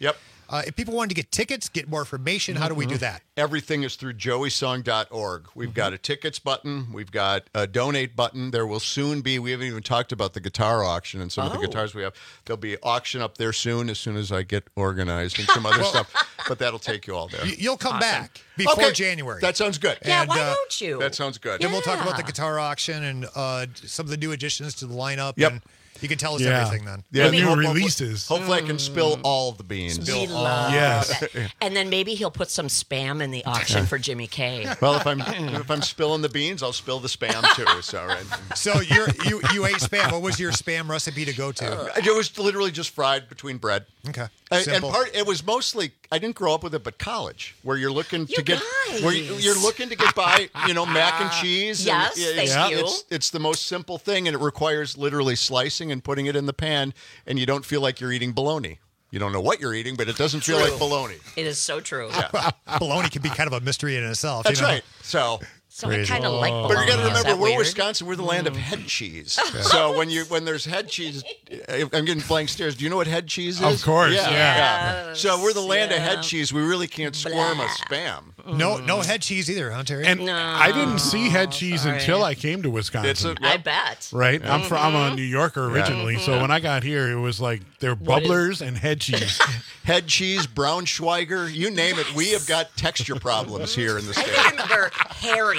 J: If people wanted to get tickets, get more information, how do we do that?
P: Everything is through joeysong.org. We've got a tickets button. We've got a donate button. There will soon be, we haven't even talked about the guitar auction and some of the guitars we have. There'll be auction up there soon as I get organized and some other stuff. But that'll take you all there.
J: You'll come back before January.
P: That sounds good.
K: Yeah,
J: And,
K: why don't you?
P: That sounds good.
J: Then we'll talk about the guitar auction and some of the new additions to the lineup.
P: Yep.
J: And you can tell us everything then.
L: Yeah, new releases.
P: Hopefully I can spill all the beans.
K: We love
L: Yes.
K: that. And then maybe he'll put some spam in the auction for Jimmy K.
P: Well, if I'm spilling the beans, I'll spill the spam too. So right.
J: So you ate spam. What was your spam recipe to go to?
P: It was literally just fried between bread.
J: Okay.
P: And
J: Simple.
P: it was mostly, I didn't grow up with it, but college, where you're looking to get
K: guys.
P: where you're looking to get by, mac and cheese.
K: Yes,
P: and,
K: thank you.
P: It's the most simple thing, and it requires literally slicing and putting it in the pan, and you don't feel like you're eating bologna. You don't know what you're eating, but it doesn't feel like bologna.
K: It is so true.
J: Bologna can be kind of a mystery in itself.
P: That's right. So
K: I kind of like bologna.
P: But you got to
K: Is
P: remember,
K: that
P: we're
K: weird?
P: Wisconsin. We're the land of head cheese. So when there's head cheese, I'm getting blank stares. Do you know what head cheese is?
L: Of course, yeah.
K: Yes,
P: So we're the land of
K: yeah.
P: head cheese. We really can't squirm a spam.
J: No head cheese either, huh, Terry?
L: And I didn't see head cheese until I came to Wisconsin.
K: I bet.
L: Right? I'm a New Yorker originally, so when I got here, it was like they're bubblers and head cheese.
P: Head cheese, Braunschweiger, you name it. We have got texture problems here in the state.
K: I remember herring.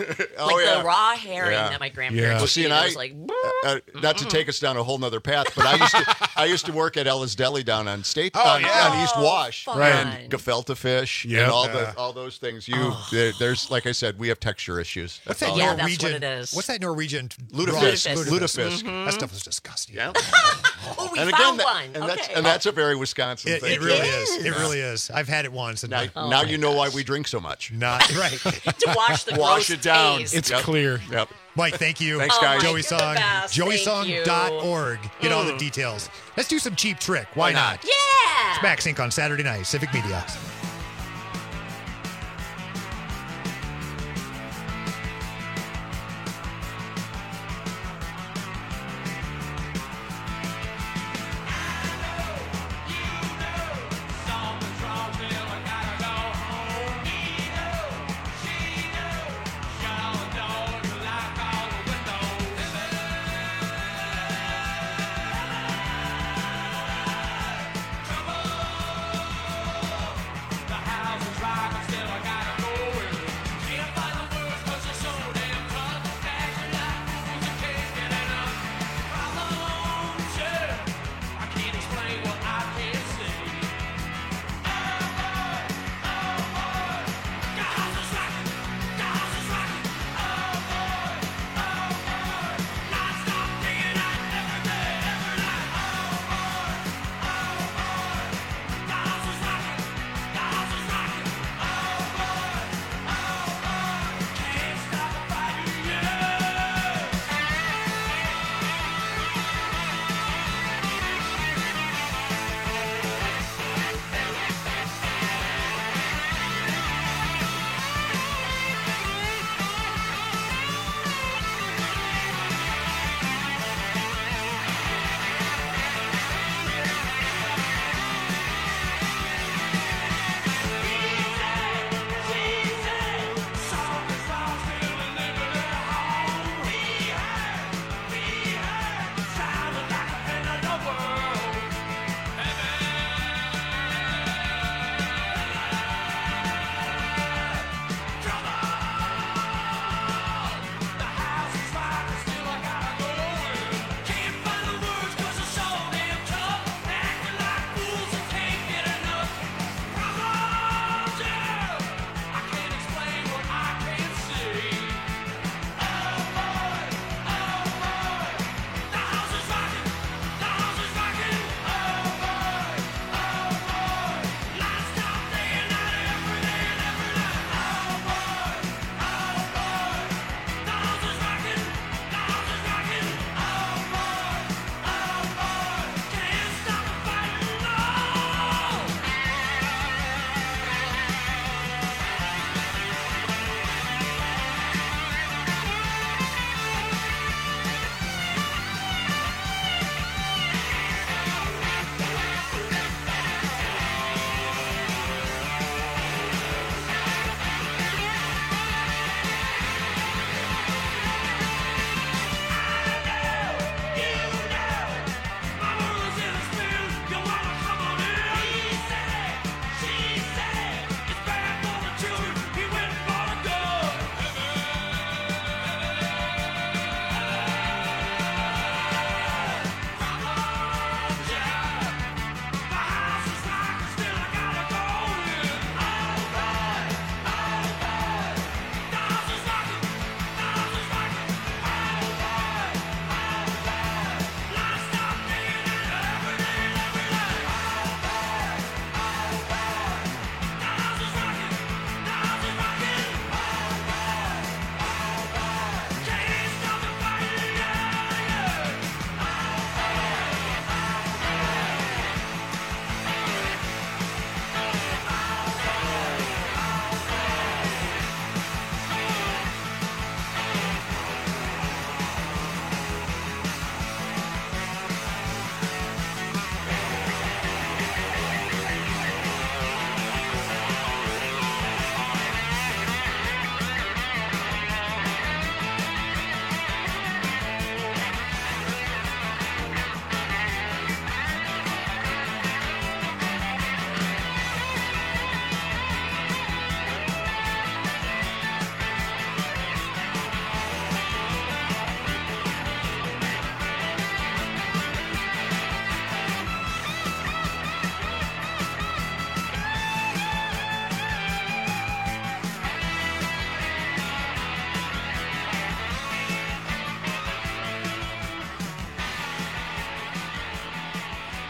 K: The raw herring that my grandparents
P: Well, see, and
K: was like,
P: not to take us down a whole nother path, but I used to work at Ella's Deli down on State on East Wash, and gefilte fish and all those things. There's, like I said, we have texture issues.
J: What's that
K: Yeah,
J: Norwegian?
K: that's what it is.
J: What's that Norwegian?
P: Lutefisk.
J: Lutefisk.
K: Mm-hmm.
J: That stuff was disgusting.
P: Yeah.
K: oh, we
P: And
K: found
P: again,
K: one.
P: and that's a very Wisconsin
J: It
P: thing.
J: really is. It really is. I've had it once. And
P: Now you know why we drink so much.
J: Not right.
K: to wash the
P: Wash
K: gross
P: it down.
K: taste.
L: It's clear.
P: Yep.
J: Mike, thank you.
P: Thanks, guys.
J: Joey
K: Mike, you're the
J: Song.
K: best.
J: JoeySong.org. Get all the details. Let's do some Cheap Trick. Why not?
K: Yeah.
J: It's Max Inc. on Saturday night. Civic Media.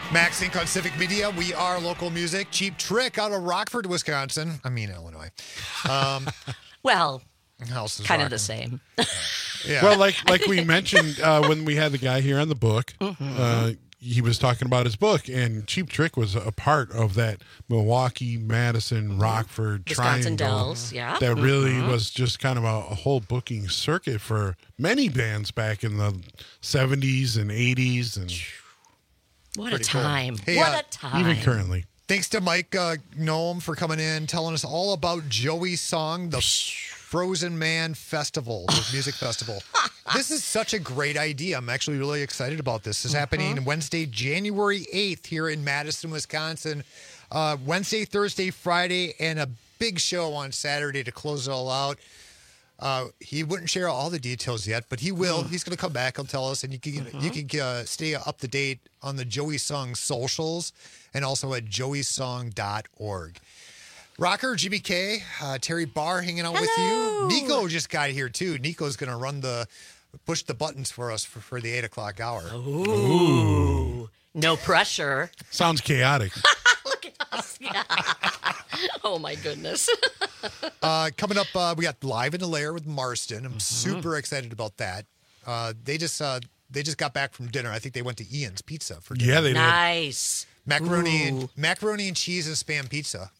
J: Max Inc. on Civic Media. We are local music. Cheap Trick out of Rockford, Wisconsin. I mean, Illinois.
K: Well,
J: kind
K: of the same.
J: Yeah.
L: Well, like we mentioned when we had the guy here on the book, he was talking about his book, and Cheap Trick was a part of that Milwaukee, Madison, Rockford
K: Wisconsin
L: triangle.
K: Dells, yeah.
L: That really was just kind of a whole booking circuit for many bands back in the 70s and 80s. And
K: what a time.
J: Hey,
K: what a time.
L: even currently.
J: Thanks to Mike Gnome for coming in, telling us all about Joey's song, the Frozen Man Festival, the music festival. This is such a great idea. I'm actually really excited about this. This is happening Wednesday, January 8th here in Madison, Wisconsin. Wednesday, Thursday, Friday, and a big show on Saturday to close it all out. He wouldn't share all the details yet, but he will. He's going to come back and tell us, and you can stay up to date on the Joey Song socials and also at joeysong.org. Rocker, GBK, Terry Barr hanging out with you. Nico just got here too. Nico's going to push the buttons for us for the 8 o'clock hour.
K: Ooh, no pressure.
L: Sounds chaotic.
K: Look at us. Yeah. Oh my goodness.
J: Coming up, we got Live in the Lair with Marston. I'm super excited about that. They just got back from dinner. I think they went to Ian's Pizza for dinner.
L: Yeah, they did.
K: Nice.
J: Macaroni and cheese and Spam pizza.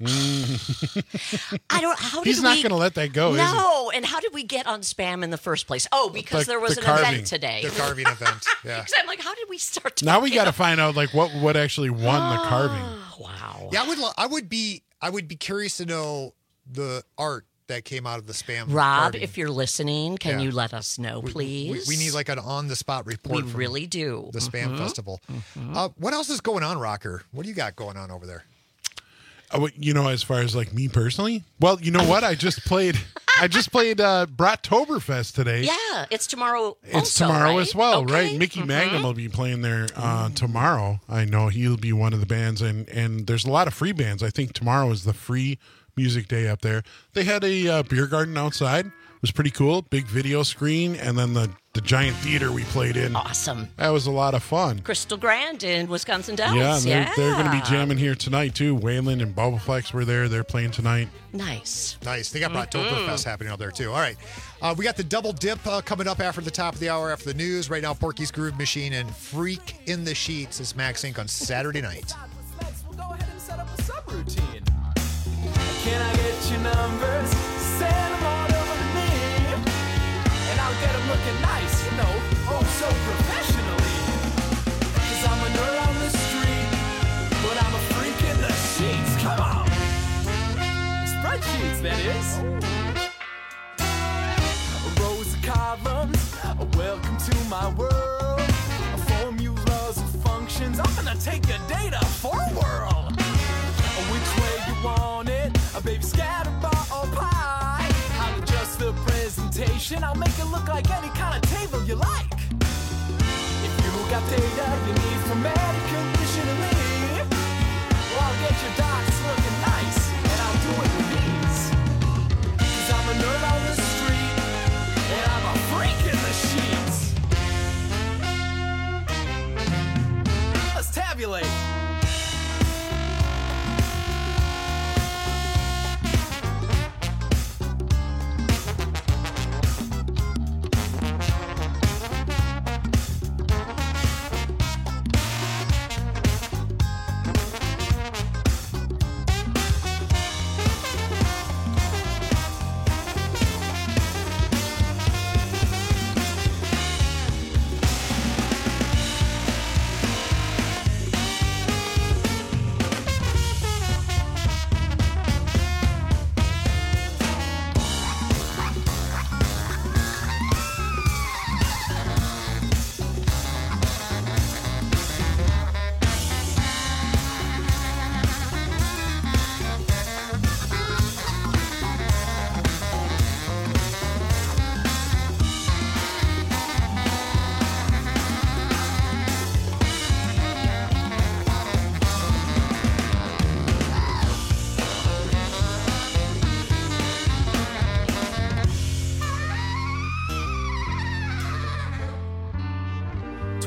L: He's not going to let that go, is he?
K: No, and how did we get on Spam in the first place? Oh, because there was an event today.
J: The carving event, yeah.
K: Because I'm like, how did we start talking
L: Now we got to find out like what actually won the carving.
K: Wow.
J: Yeah, I would be curious to know the art that came out of the Spam
K: Rob,
J: carving.
K: if you're listening, can you let us know, please?
J: We need like an on-the-spot report.
K: We
J: from
K: really do.
J: The Spam Festival. What else is going on, Rocker? What do you got going on over there?
L: As far as like me personally, well, you know what? I just played Brattoberfest today.
K: Yeah, it's tomorrow.
L: It's
K: also,
L: tomorrow
K: right?
L: as well,
K: Okay.
L: right? Mickey Magnum will be playing there tomorrow. I know he'll be one of the bands, and there's a lot of free bands. I think tomorrow is the free music day up there. They had a beer garden outside. It was pretty cool. Big video screen, and then the giant theater we played in.
K: Awesome.
L: That was a lot of fun.
K: Crystal Grand in Wisconsin Dells.
L: Yeah, and they're going to be jamming here tonight, too. Wayland and Bubbleplex were there. They're playing tonight.
K: Nice.
J: They got Brattoberfest happening out there, too. All right. We got the Double Dip coming up after the top of the hour, after the news. Right now, Porky's Groove Machine and Freak in the Sheets is Max Inc. on Saturday night.
M: We'll go ahead and set up a subroutine. Can I get your numbers? Send them on over to me. And I'll get them looking nice, so professionally. 'Cause I'm a nerd on the street, but I'm a freak in the sheets. Come on. Spreadsheets, that is. Rows of columns, welcome to my world. Formulas and functions, I'm gonna take your data for a whirl. Which way you want it, a baby scatter bar or pie. I'll adjust the presentation, I'll make it look like any kind of table you like. If you got data you need for medical conditioning, well, I'll get your docs looking nice, and I'll do it with ease. 'Cause I'm a nerd on the street, and I'm a freak in the sheets. Let's tabulate.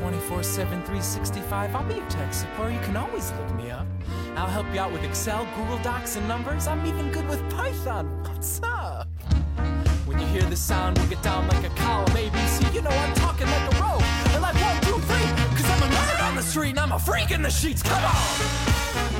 Q: 24/7, 365. I'll be your tech support. You can always look me up. I'll help you out with Excel, Google Docs, and numbers. I'm even good with Python. What's up? When you hear the sound, we'll get down like a column ABC. You know I'm talking like a row. And like 1, 2, 3. Cause I'm a nerd on the street and I'm a freak in the sheets. Come on!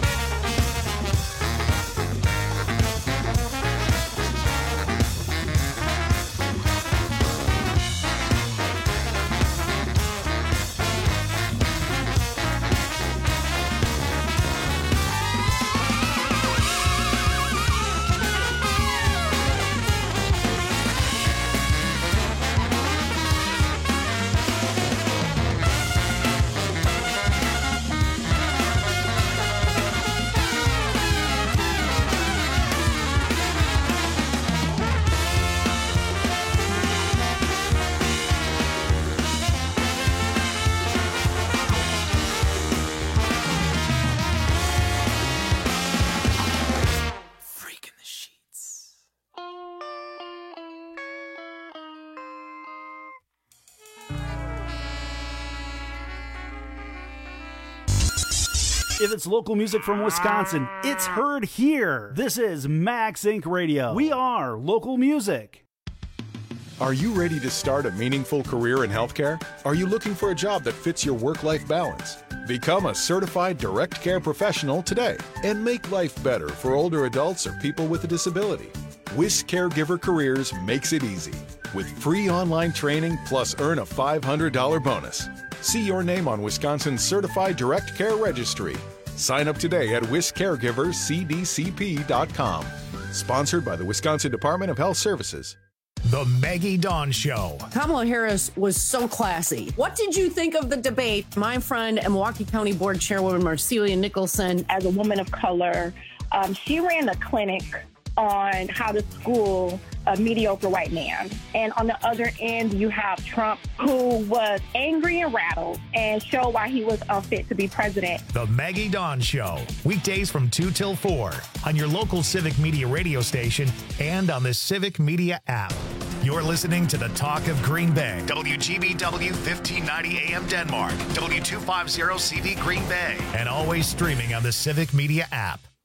I: If it's local music from Wisconsin, it's heard here. This is Max Inc. Radio. We are local music.
R: Are you ready to start a meaningful career in healthcare? Are you looking for a job that fits your work-life balance? Become a certified direct care professional today and make life better for older adults or people with a disability. WIS Caregiver Careers makes it easy with free online training plus earn a $500 bonus. See your name on Wisconsin's Certified Direct Care Registry. Sign up today at wiscaregiverscdcp.com. Sponsored by the Wisconsin Department of Health Services.
A: The Maggie Dawn Show.
S: Kamala Harris was so classy. What did you think of the debate? My friend and Milwaukee County Board Chairwoman Marcelia Nicholson.
T: As a woman of color, she ran a clinic on how to school a mediocre white man. And on the other end, you have Trump, who was angry and rattled and showed why he was unfit to be president.
A: The Maggie Dawn Show. Weekdays from 2 till 4 on your local Civic Media radio station and on the Civic Media app. You're listening to the Talk of Green Bay. WGBW 1590 AM Denmark. W250 CV Green Bay. And always streaming on the Civic Media app.